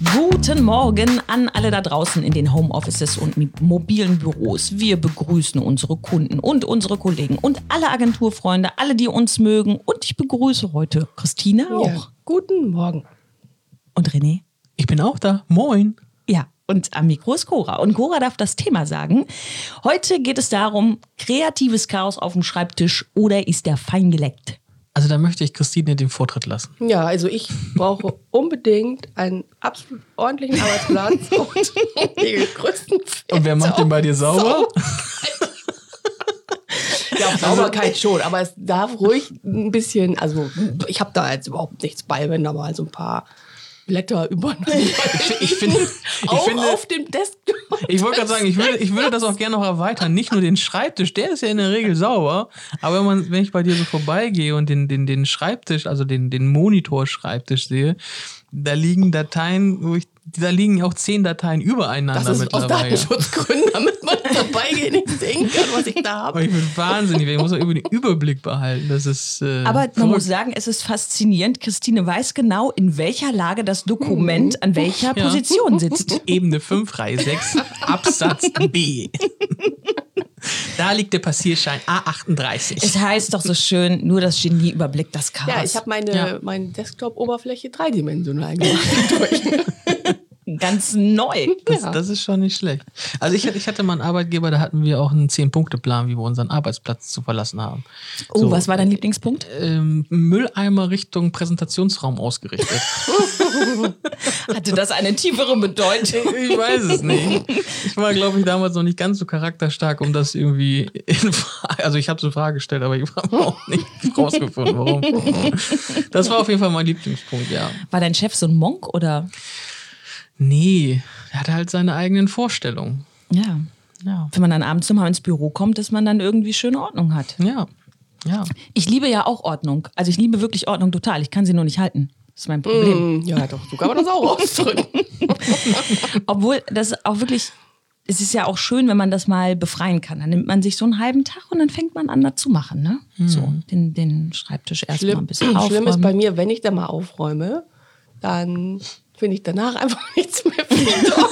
Guten Morgen an alle da draußen in den Homeoffices und mobilen Büros. Wir begrüßen unsere Kunden und unsere Kollegen und alle Agenturfreunde, alle, die uns mögen. Und ich begrüße heute Christine auch. Ja, guten Morgen. Und René? Ich bin auch da. Moin. Ja, und am Mikro ist Cora. Und Cora darf das Thema sagen. Heute geht es darum, kreatives Chaos auf dem Schreibtisch oder ist der fein geleckt? Also da möchte ich Christine den Vortritt lassen. Ja, also ich brauche unbedingt einen absolut ordentlichen Arbeitsplatz und die größten Fenster. Und wer macht den bei dir sauber? Ja, auf Sauberkeit schon, aber es darf ruhig ein bisschen, also ich habe da jetzt überhaupt nichts bei, wenn da mal so ein paar Blätter übereinander Ich finde, auf dem Desktop. ich wollte gerade sagen, ich würde das auch gerne noch erweitern. Nicht nur den Schreibtisch, der ist ja in der Regel sauber, aber wenn ich bei dir so vorbeigehe und den Schreibtisch, also den Monitor-Schreibtisch sehe, da liegen Dateien, da liegen auch 10 Dateien übereinander Das ist mittlerweile. aus Datenschutzgründen, damit man vorbeigeht, nicht sehen kann, was ich da habe. Aber ich bin wahnsinnig, ich muss auch über den Überblick behalten. Das ist Aber man muss sagen, es ist faszinierend. Christine weiß genau, in welcher Lage das Dokument an welcher Position sitzt. Ebene 5, Reihe 6, Absatz B. Da liegt der Passierschein A38. Es heißt doch so schön, nur das Genie überblickt das Chaos. Ja, ich habe meine Desktop-Oberfläche dreidimensional gemacht. Ganz neu. Das ist schon nicht schlecht. Also ich hatte mal einen Arbeitgeber, da hatten wir auch einen 10-Punkte-Plan, wie wir unseren Arbeitsplatz zu verlassen haben. Oh, was war dein Lieblingspunkt? Mülleimer Richtung Präsentationsraum ausgerichtet. Hatte das eine tiefere Bedeutung? Ich weiß es nicht. Ich war, glaube ich, damals noch nicht ganz so charakterstark, um das irgendwie in Frage, also ich habe so eine Frage gestellt, aber ich habe auch nicht rausgefunden, warum. Das war auf jeden Fall mein Lieblingspunkt, ja. War dein Chef so ein Monk oder? Nee, er hatte halt seine eigenen Vorstellungen. Ja. Wenn man dann abends nochmal ins Büro kommt, dass man dann irgendwie schöne Ordnung hat. Ja. Ich liebe ja auch Ordnung. Also ich liebe wirklich Ordnung total. Ich kann sie nur nicht halten. Das ist mein Problem. Ja, doch, so kann man das auch ausdrücken. Obwohl das auch wirklich, es ist ja auch schön, wenn man das mal befreien kann. Dann nimmt man sich so einen halben Tag und dann fängt man an, da zu machen. Ne? So, den Schreibtisch erstmal ein bisschen aufräumen. Schlimm ist bei mir, wenn ich da mal aufräume, dann finde ich danach einfach nichts mehr wieder.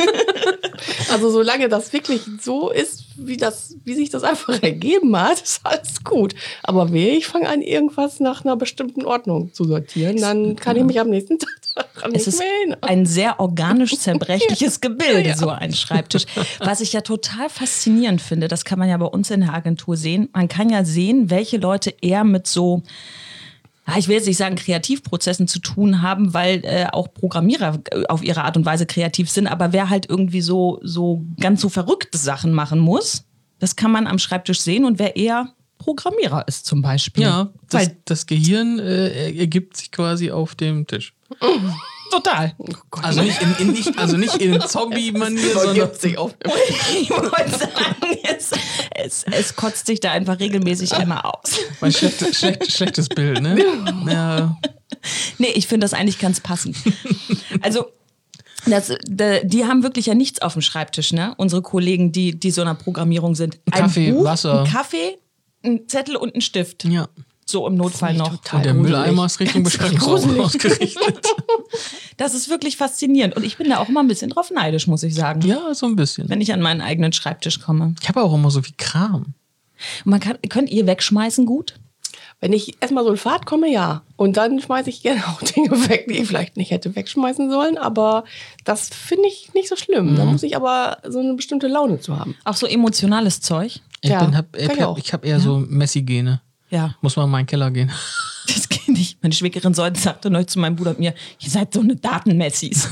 Also solange das wirklich so ist, wie sich das einfach ergeben hat, ist alles gut. Aber wehe, ich fange an, irgendwas nach einer bestimmten Ordnung zu sortieren, dann kann ich mich am nächsten Tag daran Es nicht ist mehr erinnern. ein sehr organisch zerbrechliches Gebilde, so ein Schreibtisch. Was ich ja total faszinierend finde, das kann man ja bei uns in der Agentur sehen. Man kann ja sehen, welche Leute eher mit so, ich will jetzt nicht sagen Kreativprozessen zu tun haben, weil auch Programmierer auf ihre Art und Weise kreativ sind, aber wer halt irgendwie so ganz so verrückte Sachen machen muss, das kann man am Schreibtisch sehen, und wer eher Programmierer ist zum Beispiel. Ja, das Gehirn ergibt sich quasi auf dem Tisch. Total. Oh Gott. Also nicht in Zombie-Manier, sondern sich auf. Ich wollte sagen, es kotzt sich da einfach regelmäßig einmal aus. ein schlechtes Bild, ne? Ja. Nee, ich finde das eigentlich ganz passend. Also, die haben wirklich ja nichts auf dem Schreibtisch, ne? Unsere Kollegen, die so in der Programmierung sind. Ein Kaffee, Buch, Wasser. Ein Kaffee, ein Zettel und ein Stift. Ja. So im Notfall noch. Und der Mülleimer ist Richtung Besprechungsraum ausgerichtet. Das ist wirklich faszinierend. Und ich bin da auch immer ein bisschen drauf neidisch, muss ich sagen. Ja, so ein bisschen. Wenn ich an meinen eigenen Schreibtisch komme. Ich habe auch immer so viel Kram. Und könnt ihr wegschmeißen gut? Wenn ich erstmal so in Fahrt komme, ja. Und dann schmeiße ich gerne auch Dinge weg, die ich vielleicht nicht hätte wegschmeißen sollen. Aber das finde ich nicht so schlimm. Da muss ich aber so eine bestimmte Laune zu haben. Auch so emotionales Zeug? Ich Ja, habe eher so Messi-Gene. Ja. Muss mal in meinen Keller gehen. Das kenne ich. Meine Schwägerin sagte neulich zu meinem Bruder und mir, ihr seid so eine Datenmessis.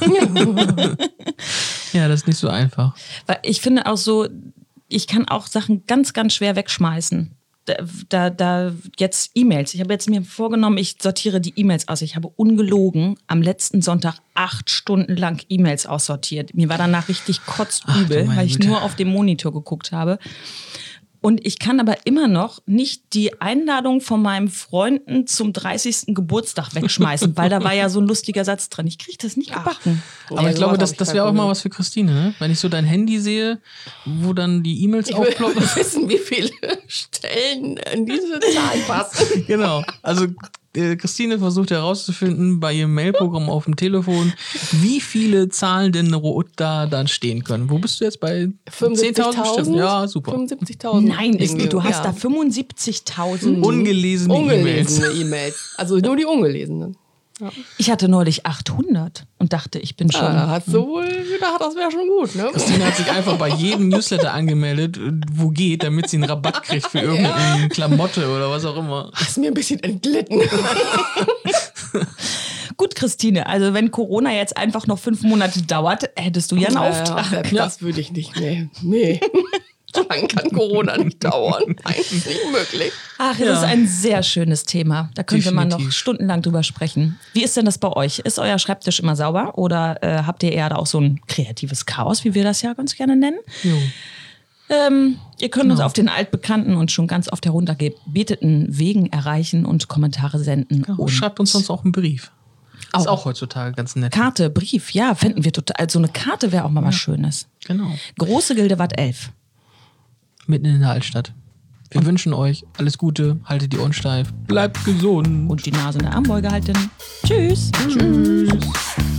Ja, das ist nicht so einfach. Weil ich finde auch so, ich kann auch Sachen ganz, ganz schwer wegschmeißen. Da jetzt E-Mails. Ich habe jetzt mir vorgenommen, ich sortiere die E-Mails aus. Ich habe ungelogen am letzten Sonntag 8 Stunden lang E-Mails aussortiert. Mir war danach richtig kotzübel, weil ich nur auf dem Monitor geguckt habe. Und ich kann aber immer noch nicht die Einladung von meinem Freunden zum 30. Geburtstag wegschmeißen, weil da war ja so ein lustiger Satz drin. Ich kriege das nicht gebacken. Aber ich glaube, das wäre auch mal was für Christine, ne? Wenn ich so dein Handy sehe, wo dann die E-Mails aufploppen. Ich will wissen, wie viele Stellen in diese Zahl passen. Genau. Also Christine versucht herauszufinden bei ihrem Mailprogramm auf dem Telefon, wie viele Zahlen denn rot da dann stehen können. Wo bist du jetzt bei 10.000 bestimmt? Ja, super. 75.000. Nein, irgendwie. du hast da 75.000. Ungelesene E-Mails. E-Mails. Also nur die ungelesenen. Ja. Ich hatte neulich 800 und dachte, ich bin schon. Hat so wohl gedacht, das wäre schon gut, ne? Christine hat sich einfach bei jedem Newsletter angemeldet, wo geht, damit sie einen Rabatt kriegt für irgendeine Klamotte oder was auch immer. Ist mir ein bisschen entglitten. Gut, Christine, also wenn Corona jetzt einfach noch 5 Monate dauert, hättest du ja einen Auftrag. Das würde ich nicht. Nee. So lange kann Corona nicht dauern. Nein, ist nicht möglich. Ach, das ist ein sehr schönes Thema. Da könnte man noch stundenlang drüber sprechen. Wie ist denn das bei euch? Ist euer Schreibtisch immer sauber oder habt ihr eher da auch so ein kreatives Chaos, wie wir das ja ganz gerne nennen? Ihr könnt uns auf den altbekannten und schon ganz oft heruntergebeteten Wegen erreichen und Kommentare senden. Ja, und schreibt uns sonst auch einen Brief. Ist auch heutzutage ganz nett. Karte, Brief, ja, fänden wir total. Also eine Karte wäre auch mal was Schönes. Genau. Große Gildewart 11. Mitten in der Altstadt. Wir wünschen euch alles Gute, haltet die Ohren steif, bleibt gesund. Und die Nase in der Armbeuge halten. Tschüss. Tschüss.